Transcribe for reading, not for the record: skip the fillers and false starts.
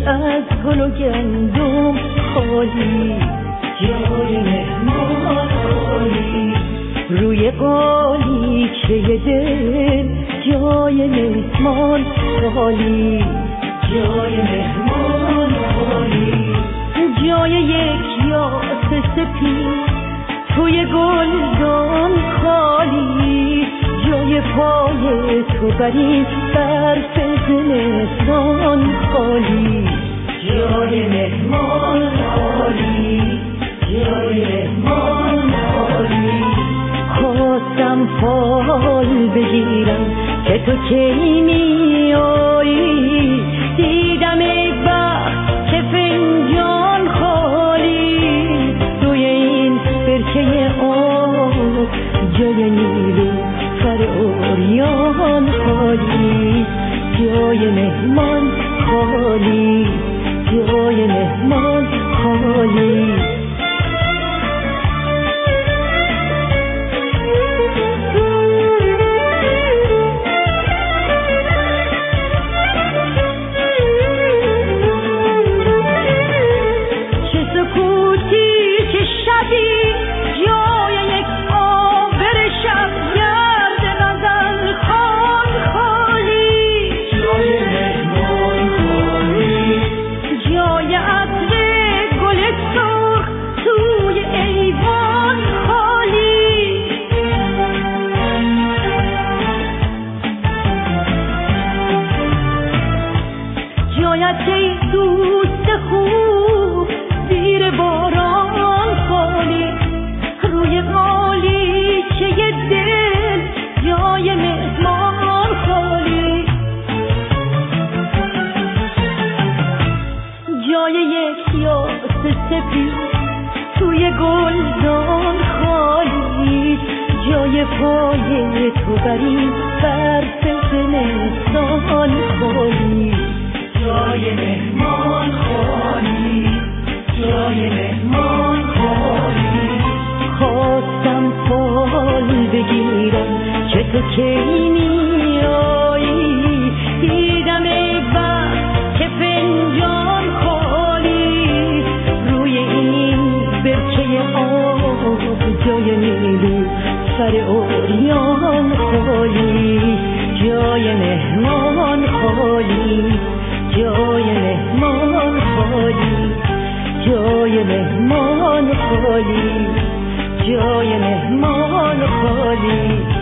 از گل و گندم خالی، جای مهمان خالی. روی قالیچه دل جای مهمان خالی، جای مهمان خالی. جای یک یاس سپید توی گلدان خالی، جای پای تو بر این برف زمستان خالی، جای مهمان خالی، جای مهمان خالی. خواستم فال بگیرم که تو کی میایی، دیدم ای بخت که فنجان خالی. روی این برکه آب جای نیلوفر عریان خالی، جای مهمان خالی، جای مهمان خالی. ای دوست خوب زیر باران خالی، روی قالیچه دل جای مهمان خالی. جای یک یاس سپید توی گلدان خالی، جای پای تو بر این برف زمستان خالی، جای مهمان خالی، جای مهمان خالی. خواستم فال بگیرم که تو کی میایی، دیدم ای بخت که فنجان خالی. روی این برکه آب جای نیلوفر عریان خالی، جای مهمان خالی، جای مهمان خالی، جای مهمان خالی، جای مهمان خالی.